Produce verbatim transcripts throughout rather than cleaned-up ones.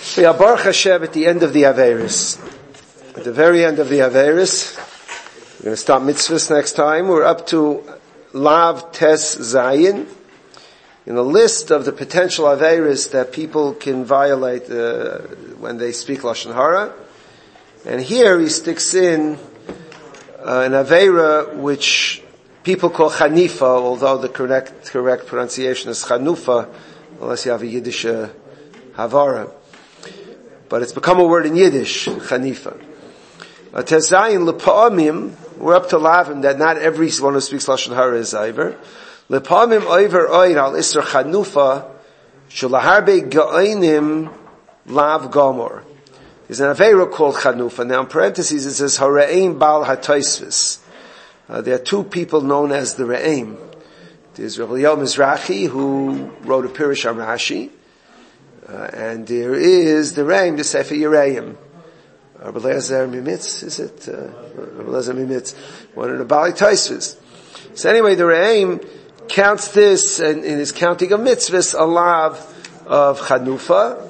We are Baruch Hashem at the end of the Averis. At the very end of the Averis. We're going to start mitzvahs next time. We're up to Lav Tes Zayin. In the list of the potential Averis that people can violate uh, when they speak Lashon Hara. And here he sticks in uh, an Avera which people call Chanifa, although the correct correct pronunciation is Chanufa, unless you have a Yiddish uh, Havara. But it's become a word in Yiddish, Chanifa. Uh, Tezayin L'pa'amim, we're up to Lavim, that not everyone who speaks Lashon Hara is Iver. L'pa'amim Oiver Oin al Isra Chanufa, Shulaharbe Ga'oinim Lav Gomor. There's an Avera called Chanufa. Now in parentheses it says, Hara'im Baal HaToisvis. Uh, there are two people known as the Re'im. There's Rabbi Yoel Mizrahi, who wrote a Pirush on Rashi. Uh, and there is the Re'im, the Sefer Yereim. Rabbi Lezer Mimitz, is it? Uh, Rabbi Lezer Mimitz, one of the Bali Taisvis. So anyway, the Re'im counts this, and in his counting of mitzvahs, a lav of Chanufa.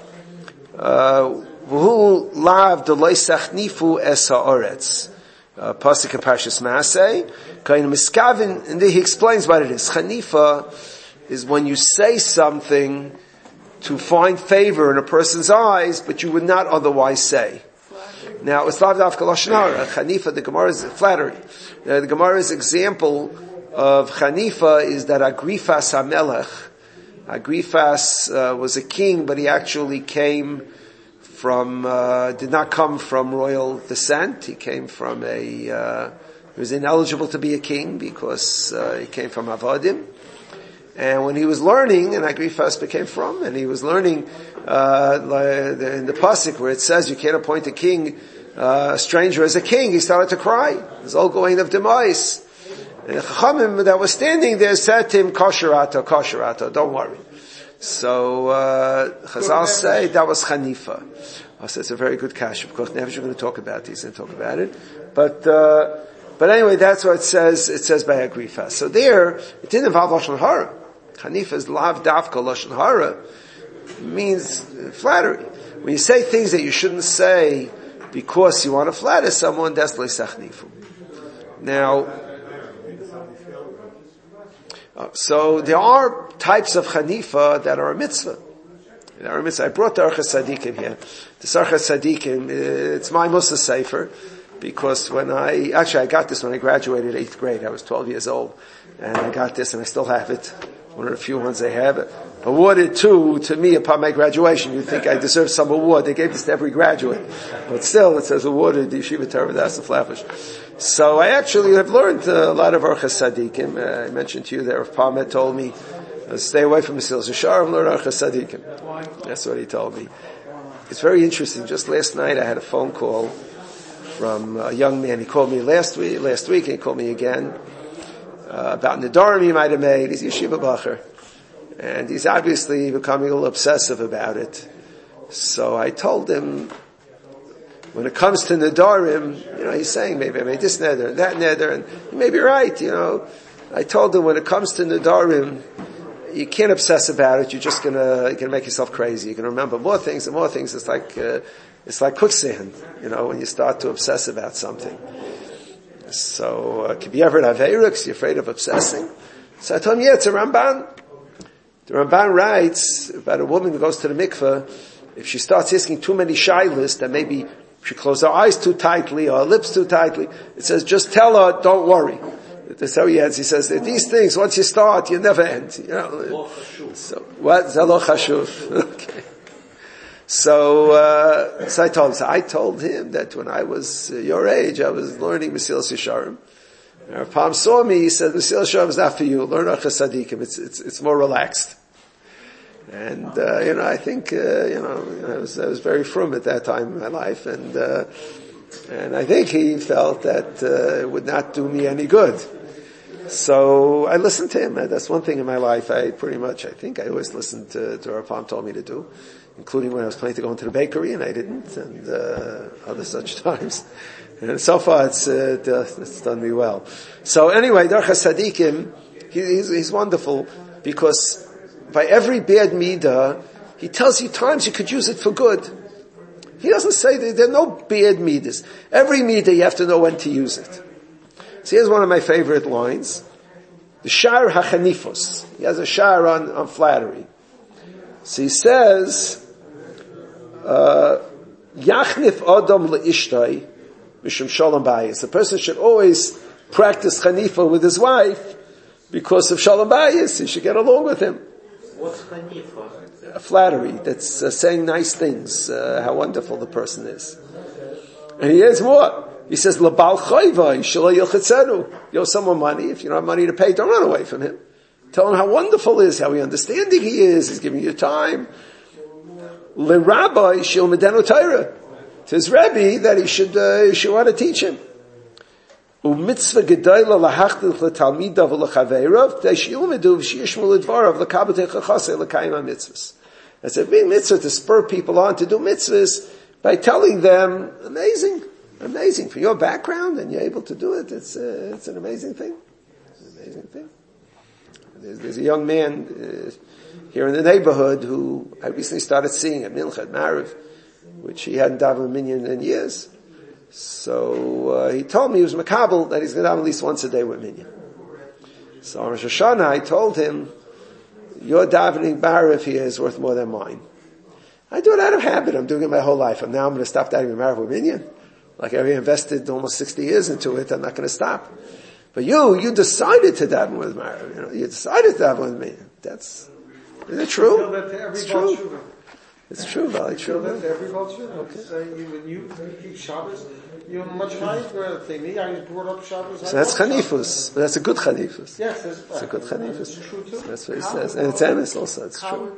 V'hu lav d'loi sachnifu es ha'oretz. Pasuk in Parshas Masei. Kain miskavin, and he explains what it is. Chanifa is when you say something to find favor in a person's eyes, but you would not otherwise say. Now, it's lav dafka lashon hara. Chanifa, the Gemara's flattery. Uh, the Gemara's example of Chanifa is that Agrifas HaMelech. Agrifas uh, was a king, but he actually came from, uh, did not come from royal descent. He came from a, uh, he was ineligible to be a king because uh, he came from Avadim. And when he was learning, and Agrifas became from, and he was learning uh, in the pasuk where it says you can't appoint a king, uh, a stranger as a king, he started to cry. His old going of demais. And the Chachamim that was standing there said to him, Kosherato, Kosherato, don't worry. So uh, Chazal say that was Chanifa. I said it's a very good kash. Of course, never going to talk about these and talk about it. But uh, but anyway, that's what it says. It says by Agrifas. So there, it didn't involve Lashon Hara. Chanifa is lav davka Lashon Hara, means flattery. When you say things that you shouldn't say because you want to flatter someone, that's leisachnifu. Now, uh, so there are types of Chanifa that are a mitzvah. That are a mitzvah. I brought the Archas Tzadikim here. The Archas Tzadikim, it's my Musa Sefer, because when I, actually I got this when I graduated eighth grade. I was twelve years old, and I got this and I still have it. One of the few ones I have. Awarded to, to me upon my graduation. You'd think I deserve some award. They gave this to every graduate. But still, it says awarded the Yeshiva Torah That's the Flavish. So I actually have learned a lot of Archas Tzadikim. Uh, I mentioned to you that Rav Palmet told me, uh, stay away from Mesilas Yesharim and learn Archas Tzadikim. That's what he told me. It's very interesting. Just last night I had a phone call from a young man. He called me last week, last week, and he called me again. Uh, about Nedarim he might have made. He's Yeshiva Bacher. And he's obviously becoming a little obsessive about it. So I told him, when it comes to Nedarim, you know, he's saying maybe I made this Neder and that Neder, and he may be right, you know. I told him when it comes to Nedarim, you can't obsess about it, you're just gonna, you're gonna make yourself crazy. You're gonna remember more things and more things. It's like, uh, it's like quicksand, you know, when you start to obsess about something. So, uh, could be ever an Aveira because you're afraid of obsessing? So I told him, yeah, it's a Ramban. The Ramban writes about a woman who goes to the mikveh, if she starts asking too many shaylas, that maybe she closes her eyes too tightly or her lips too tightly, it says, just tell her, don't worry. That's how he ends. He says, these things, once you start, you never end. You know? So, what? Zalo chashuv. Okay. So, uh, so I told him, so I told him that when I was uh, your age, I was learning Mesilas Yesharim. And Rav Palm saw me, he said, Mesilas Yesharim is not for you, learn Archas Tzadikim, it's, it's, it's more relaxed. And, uh, you know, I think, uh, you know, I was, I was very frum at that time in my life, and, uh, and I think he felt that, uh, it would not do me any good. So I listened to him. That's one thing in my life I pretty much, I think I always listened to, to what Rav Palm told me to do, including when I was planning to go into the bakery and I didn't, and uh, other such times. And so far it's, uh, it's done me well. So anyway, Archas Tzadikim, he, he's, he's wonderful because by every bad midah, he tells you times you could use it for good. He doesn't say that there are no bad midas. Every midah you have to know when to use it. So here's one of my favorite lines. The Shar HaChanifos. He has a Shar on, on flattery. So he says, uh, Yachnif Adam le'ishtai mishum shalom bayis. The person should always practice Chanifa with his wife because of shalom bayis. He should get along with him. What's Chanifa? A flattery. That's uh, saying nice things, uh, how wonderful the person is. And he has more. He says, L'bal chayva, shelo yilchetzenu. You owe someone money. If you don't have money to pay, don't run away from him. Tell him how wonderful he is, how understanding he is. He's giving you time. L'rabbi shel medenu Torah. To his rabbi that he should, uh, he should want to teach him. U'mitzvah gedayla lahachlich l'talmidav u'lechaveirav t'shiyilmedu v'shiyishmu l'dvarav l'kabatei chachasei l'kayim ha-mitzvahs. That's a big mitzvah to spur people on to do mitzvahs by telling them, amazing. Amazing. For your background and you're able to do it, it's, uh, it's an amazing thing. It's an amazing thing. There's, there's a young man uh, here in the neighborhood who I recently started seeing at Milchat Mariv, which he hadn't davened a minyan in years. So uh, he told me he was makabel that he's going to daven at least once a day with minyan. So on Rosh Hashanah I told him, your davening Mariv here is worth more than mine. I do it out of habit. I'm doing it my whole life. And now I'm going to stop davening Mariv with minyan. Like I invested almost sixty years into it, I'm not going to stop. But you, you decided to daven with Mariv. You know, you decided to daven with me. That's, is it true? It's true. It's true, very true. That's every culture. Okay. So you, when you keep Shabbos, you're much higher than me. I brought up Shabbos. So that's chanifus. That's a good chanifus. Yes, that's, that's a good chanifus. It's true too. That's what he says. And it's emes also, it's true.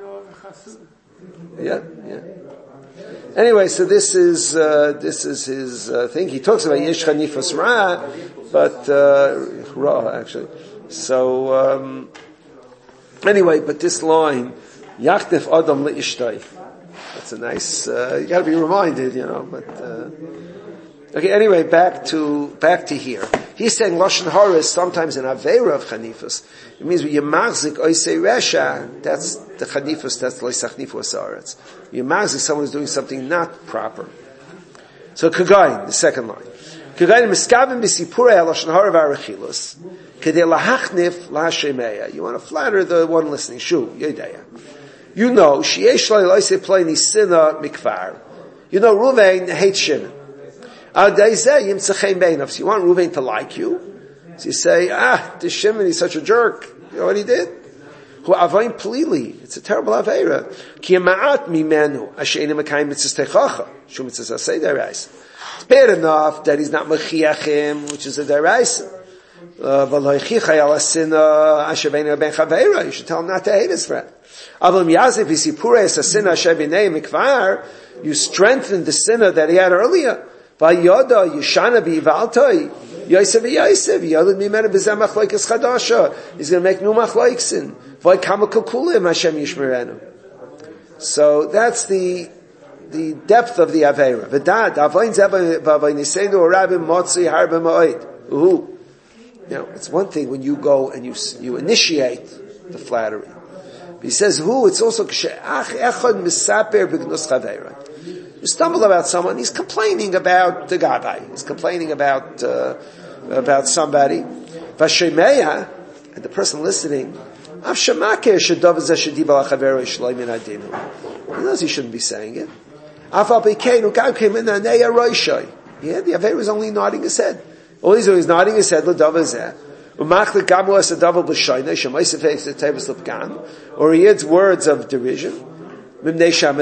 Yeah, yeah. Anyway, so this is, uh, this is his, uh, thing. He talks about Yesh Chanifas Ra, but, uh, Ra, actually. So, um, anyway, but this line, Yachnif Adam le'ishtai. That's a nice, uh, you gotta be reminded, you know, but, uh, okay, anyway, back to, back to here. He's saying Lashon Hara is sometimes an Aveira of Chanifas. It means when you machzik oisei resha, that's the Chanifas, that's loisachnifu asaretz. You machzik someone who's doing something not proper. So Kagayin, the second line. Kagayin miskavim b'sipurei Lashon Hara v'arechilus, kedei lahachnif lahashemeya. You want to flatter the one listening. Shu, yedaya. You know, sheyesh lo loisei ploni sina mikvar. You know, Ruvain hates Shimon. So you want Reuven to like you? So you say, ah, this Shimon, he's such a jerk. You know what he did? Who avayin plili. It's a terrible aveira. Ki ma'at mimenu asheinu mekayim mitzvos techacha. Shu mitzvos asay deraisa. It's bad enough that he's not mechiach him, which is a deraisa. V'lo yichicha yal asina asher beinu ben chaveira. You should tell him not to hate his friend. Aval miyazif hisipurei es asina asher b'nei mikvar. You strengthen the sinner that he had earlier. Vayoda Yishana Bivaltai Yosef Yosef Yolid Mimena B'Zeh Machlokes Chadasha. He's going to make new machlokes. Vayikama Kukulim Hashem Yishmerenu. So that's the the depth of the Aveira. V'dad Avayin Zeh V'Avayinisenu Rabim Motzi Harbe Ma'od. Uhu. Now it's one thing when you go and you you initiate the flattery. But he says who? It's also Ach Echad Misaper B'Gnus Chaveira. You stumble about someone, he's complaining about the Gabbai. He's complaining about, uh, about somebody. Vashemeya, and the person listening, he knows he shouldn't be saying it. Yeah, the Aver is only nodding his head. All he's doing is nodding his head, or he adds words of derision. The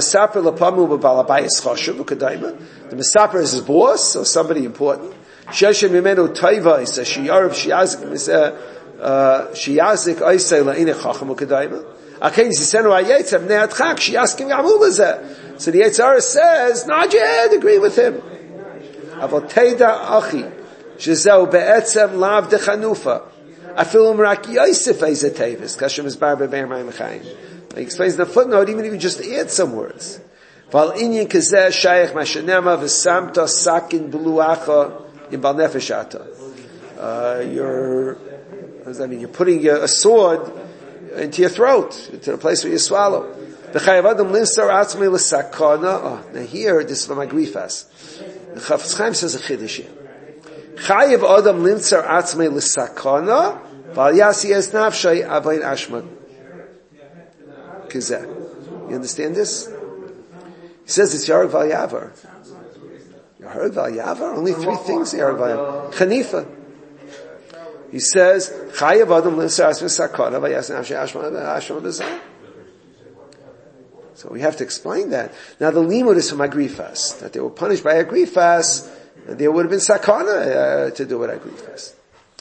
Mesaper is his boss, or somebody important. Sheshem Mimenu Taiva is a Shiyarv Shiyazik Oisei La'ine Chacham Ukadayma. Akein Zisenu Ayetzem Ne'atchak Shiyaskim Yamul Lezeh. So the Yetzirah says, nod your head, agree with him. Avot Teida Achi Shezeu Be'etzem Lav Dechanufa Afilum Rak Yosef Eizeh Tevis Kashem is Barbe Be'er Mayim Chayim. He explains in the footnote, even if you just add some words. Val inyan kazeh shayach mashenema v'samta sakin b'luacha in bal nefesh ata. You're, what does that mean? You're putting a sword into your throat, into the place where you swallow. V'chayav adam linsar atzmei l'sakana. Oh, now here, this is from my grifas. The Chafetz Chaim says a chiddush here. Chayav adam linsar atzmei l'sakana, v'al yasi es nafshay avayin ashman. Kizeh. You understand this? He says it's Yarek Val Yavar. Yarek Val Yavar? Only three things Yarek Val Yavar. Chanifa. He says, Chayav Adam Linsar Asmin Sakana Vayas Nafshe Ashma B'Zah. So we have to explain that. Now the limud is from Agrifas, that they were punished by Agrifas, and there would have been Sakana uh, to do with Agrifas.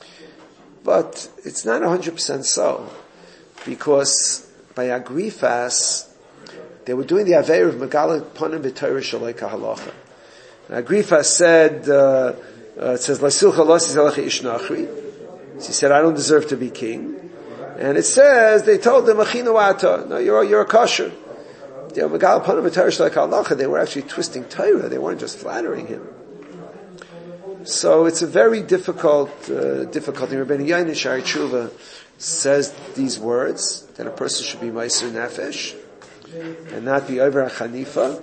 But it's not one hundred percent so, because by Agrifas, they were doing the Aveir of Megala Panim B'Torah Shalei Kahalacha. Agrifas said, uh, uh, it says, L'sulcha Losi Zelacha Ish Nachri. He said, I don't deserve to be king. And it says, they told him, Achinu Ata, no, you're, you're a kosher. They were Megala Panim B'Torah Shalei Kahalacha. They were actually twisting Torah. They weren't just flattering him. So it's a very difficult, uh, difficult thing. Rabbeinu Yain in Shari Tshuva says these words, that a person should be Meiser Nefesh, and not be over a Chanifa.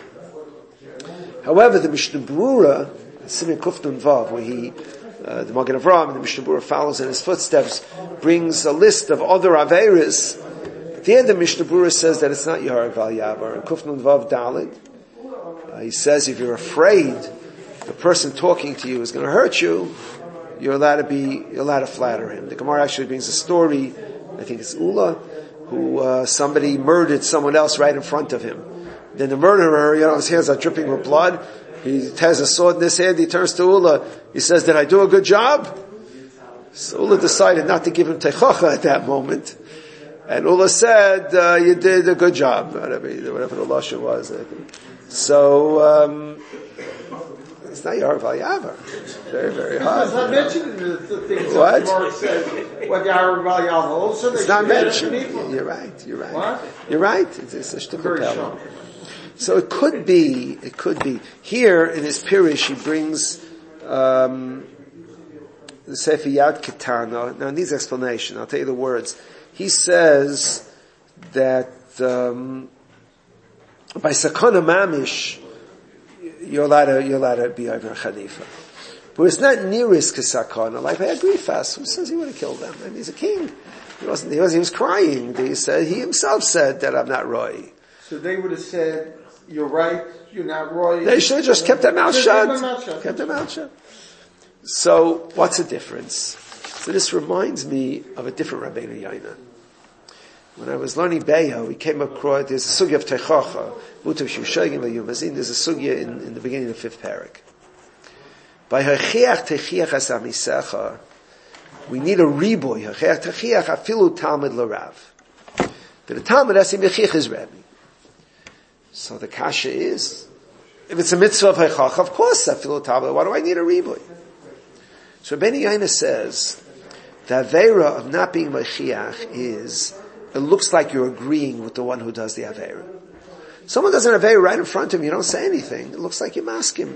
However, the Mishnah Berurah, Simen Kufnun Vav, where he, uh, the Magen Avraham, the Mishnah Berurah follows in his footsteps, brings a list of other Averis. At the end, the Mishnah Berurah says that it's not Yarek Val Yavar. In Kufnun Vav Dalid, uh, he says if you're afraid the person talking to you is going to hurt you, you're allowed to be, you're allowed to flatter him. The Gemara actually brings a story, I think it's Ula, who, uh, somebody murdered someone else right in front of him. Then the murderer, you know, his hands are dripping with blood. He has a sword in his hand, he turns to Ula, he says, did I do a good job? So Ula decided not to give him techacha at that moment. And Ula said, uh, you did a good job, whatever, whatever the lashon was. So, um, it's not Yarek Val Yavar. Very, very hard. It's not mentioned in the, the things what? that Gemara says. What Yarek Val Yavar also. It's not mentioned. You're right. You're right. What? You're right. It's, it's a shtickle Very pella. So it could be. It could be here in his Pirish. He brings um, the Sefer Yad Ketana. Now in these explanation, I'll tell you the words. He says that um, by Sakana Mamish, you're allowed to, you're allowed to be over a Chanifa. But it's not nearest Kesakana, like by Agrifas, who says he would have killed them. And he's a king. He wasn't, he was, he was crying. He said, he himself said that I'm not Roy. So they would have said, you're right, you're not Roy. They should have just kept their mouth shut. Kept their mouth shut. Kept their mouth shut. So, what's the difference? So this reminds me of a different Rabbeinu Yaina. When I was learning Be'ah, we came across, there's a sugya of Teichacha, Mutav Shushayim V'Yumazin, there's a sugya in, in the beginning of the fifth parak. By Hachiach Techiach Asamisecha, we need a riboy, Hachiach Techiach Afilu Talmud L'Rav. But the Talmud Asim Yechiach is Rabbi. So the kasha is, if it's a mitzvah of Hachiach, of course Afilu Talmud, why do I need a riboy? So Rabbeinu Yaina says, the Aveira of not being Machiach is, it looks like you're agreeing with the one who does the Aveira. Someone does an Aveira right in front of him, you don't say anything. It looks like you mask him.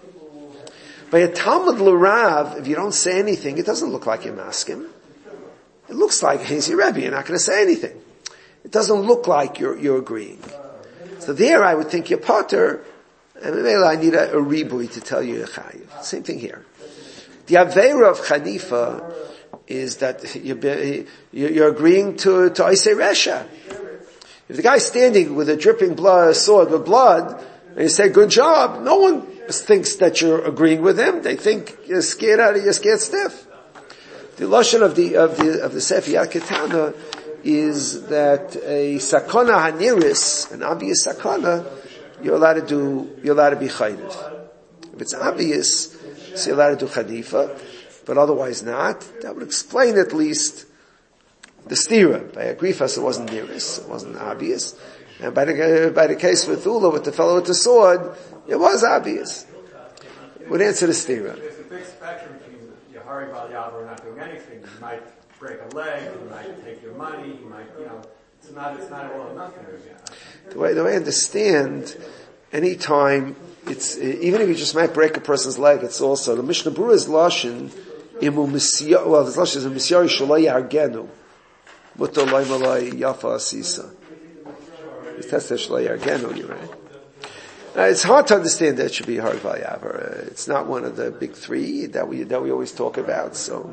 By a Talmud L'Rav, if you don't say anything, it doesn't look like you mask him. It looks like he's your Rebbe, you're not going to say anything. It doesn't look like you're, you're agreeing. So there I would think you're Potter, and maybe I need a, a ribui to tell you you're Chayiv. Same thing here. The Aveira of Chanifa is that you're, you're agreeing to, to Isei Resha. If the guy's standing with a dripping blood, sword with blood, and you say, good job, no one thinks that you're agreeing with him. They think you're scared out of, you're scared stiff. The lashon of the, of the, of the Sefer Yad Ketana is that a sakana haniris, an obvious sakana, you're allowed to do, you're allowed to be chaydiv. If it's obvious, so you're allowed to do chanifa, but otherwise not. That would explain at least the stira. By Agrifas it wasn't nearest, it wasn't obvious. And by the, by the case with Ula, with the fellow with the sword, it was obvious. It would answer the stira. There's a big spectrum between Yahari Val Yavar not doing anything. You might break a leg, you might take your money, you might, you know, it's not, it's not all or nothing. The way, the way I understand, any time it's, even if you just might break a person's leg, it's also, the Mishnah Berurah's lashon, imu misya, well, the lashon is a misyari shalai yargenu, muto loy malai yafa asisa. Again, you're right. Uh, it's hard to understand that it should be hard Vayavar. Uh, it's not one of the big three that we that we always talk about. So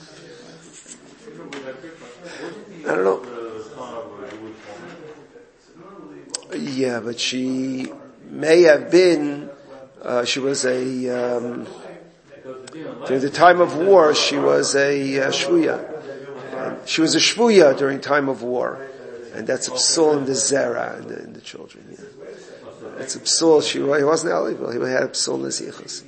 I don't know. Yeah, but she may have been. Uh, she was a um, during the time of war. She was a uh, shvuya. And she was a shvuya during time of war, and that's a psul in the zera in the, in the children. Yeah. It's a psul. She he wasn't eligible. He had a psul in the zichus.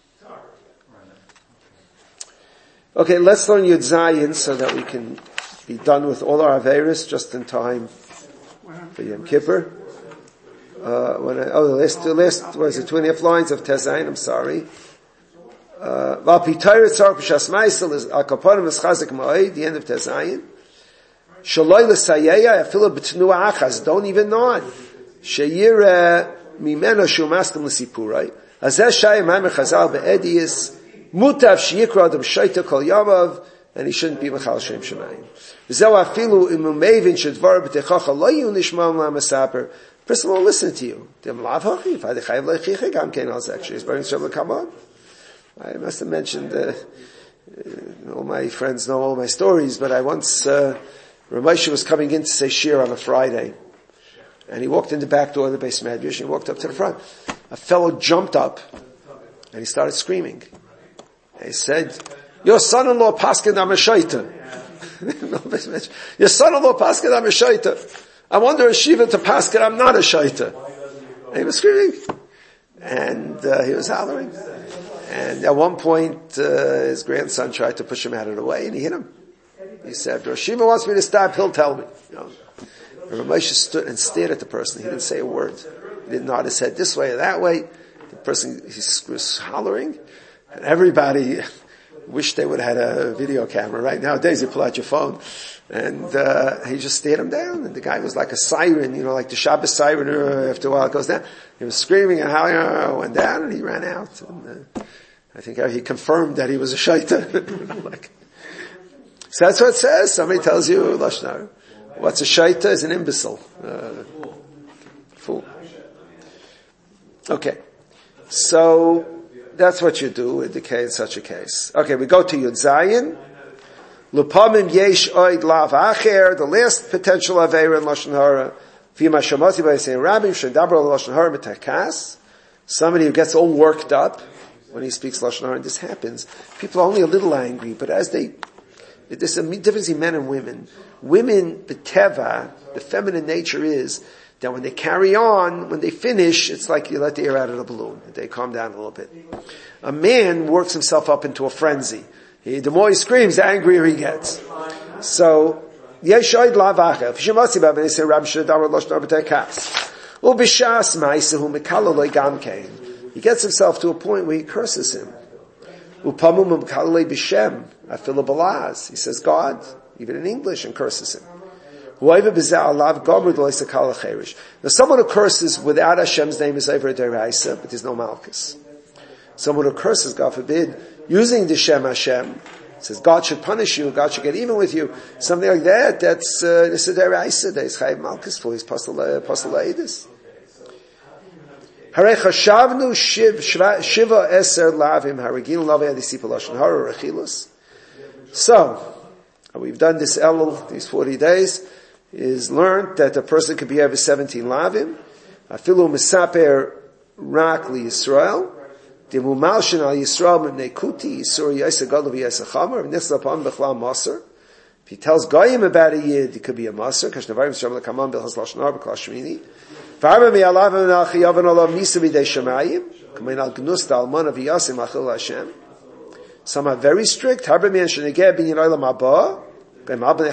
Okay, let's learn Yud Zayin so that we can be done with all our averis just in time for Yom Kippur. Uh, when I, oh, the last, the last, what is it, two and a half lines of Tezayin, I'm sorry. Uh, Val Pitayr Tzar P'shas Ma'isel is Al-Kaponim is Chazik Ma'oi, the end of Tezayin. Shaloi L'Sayeya, Afila B'Tnua Achaz, don't even nod. Sheyir Mimeno Shu Maskim L'Sipurai. Azeh Shayim Hamer Chazal Be'ediyis, Mutav Sheyikra Adam Shaita Kol Yamav, and he shouldn't be Mechal Shem Shemayim. V'zeu Afilu Imu Mevin Shedvar B'Techacha Lo Yu Nishmam La'Masaper. Person will listen to you. I must have mentioned, uh, uh, all my friends know all my stories, but I once, uh, Ramesha was coming in to say shir on a Friday, and he walked in the back door of the base medrash, and he walked up to the front. A fellow jumped up, and he started screaming. And he said, your son-in-law Paskin Amashayta. Your son-in-law Paskin Amashayta. I wonder a shiva to Paskin, I'm not a shaita. And he was screaming. And uh, he was hollering. And at one point, uh, his grandson tried to push him out of the way, and he hit him. He said, Rosh Shiva wants me to stop, he'll tell me. You know. And Ramesha stood and stared at the person. He didn't say a word. He didn't nod his head this way or that way. The person, he was hollering. And everybody wished they would have had a video camera. Right nowadays, you pull out your phone. And uh he just stared him down, and the guy was like a siren, you know, like the Shabbos siren. Uh, after a while, it goes down. He was screaming and howling, uh, went down, and he ran out. And uh, I think he confirmed that he was a shaita. Like, so that's what it says. Somebody tells you lashnar. What's a shaita is an imbecile, uh, fool. Okay, so that's what you do in the case, such a case. Okay, we go to Yud Zayin. Lupamim yesh oid lav acher, the last potential aveira in Lashon Hara. V'yim hashamoti b'yisei rabbim shedaber Lashon Hara metakas. Somebody who gets all worked up when he speaks Lashon Hara, and this happens. People are only a little angry, but as they, there's a difference in men and women. Women, the teva, the feminine nature is that when they carry on, when they finish, it's like you let the air out of the balloon. They calm down a little bit. A man works himself up into a frenzy. He, the more he screams, the angrier he gets. So, Yeshoid lavacha. Fishimasi ba ben yisei Rabbi Shadamar Loshnar b'tekas. Ubishas ma'asehu mekalaloi gamkein. He gets himself to a point where he curses him. Upamum mekalaloi b'shem. Afilu balaz. He says God, even in English, and curses him. Now, someone who curses without Hashem's name is over deraisa, but there's no malchus. Someone who curses, God forbid, using the Shem Hashem, says God should punish you, God should get even with you, something like that, that's Nisa deraisa, that's Chayiv Malchus for his Apostolaidus. Hare chashavnu shiva eser lavim haragin lavei adisipa lashon hara rechilus. So, we've done this Elul, these forty days, is learned that a person could be over seventeen lavim, afilu misaper rak li Yisrael, dimumalshin al Yisrael mibnei kuti, Yisur yisa gadol v'yisa chamar, v'nisla pam b'chlam maser. If he tells Goyim about a Yid, it could be a maser, kash nevarim shem l'kamam b'chas lashon hara b'klas shmini. V'arba mi'alavim nal chiyavan olav nisa b'dei shemayim, k'mein al gnus d'almana v'yasim achil Hashem. Some are very strict. Harba mi'an shenegeh bin yinoi l'mabah, so he says,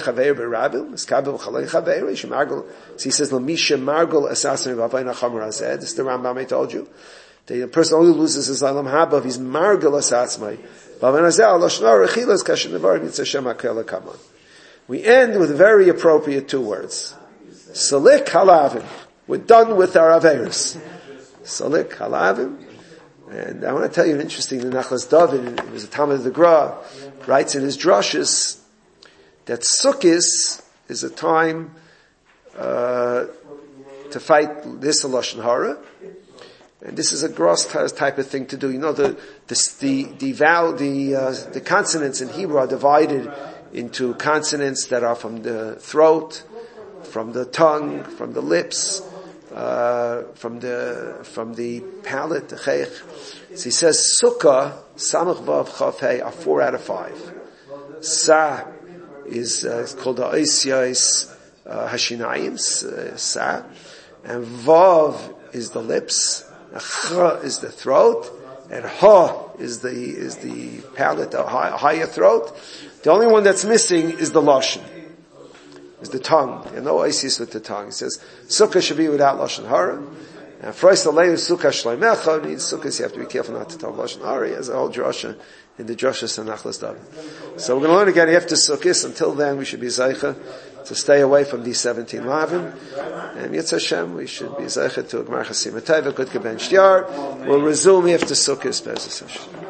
L'misha margul assassin v'avayna chamar hazeh. This is the Rambam I told you. The person only loses his alam haba if he's margul assassin. V'avayna hazeh al-lashnar rechilas kashin nevarim yitzah shem ha'kel ha'kaman. We end with very appropriate two words. Salik halavim. We're done with our averis. Salik halavim. And I want to tell you an interesting, the Nachlas David, it was a Talmud of the Gra, writes in his drushes, that Sukkis is a time uh, to fight this Lashon Hara. And this is a gross type of thing to do. You know, the, the, the, the vowel, the, uh, the consonants in Hebrew are divided into consonants that are from the throat, from the tongue, from the lips, uh, from the, from the palate, the chayich. So he says, Sukkah, Samach Vav Chaf Hei are four out of five. Sa is, uh, it's called the Oisyos, uh, Hashinayim, uh, Sa. And Vav is the lips. Ch is the throat, and Ha is the is the palate, the high, higher throat. The only one that's missing is the lashon, is the tongue. And no isis with the tongue. It says sukkah should be without lashon hara. And first, the layer sukkah shleimecha means sukkahs. You have to be careful not to talk lashon hara. As a whole drasha in the drashas and nachlas daven. So we're going to learn again after sukkahs. Until then, we should be zeicha to stay away from these seventeen lavin. And Yitz Hashem, we should be zeichet to a Gmar Chasim Atayva, good Geben Shtiar. We'll resume after Sukkot, Bezos Hashem.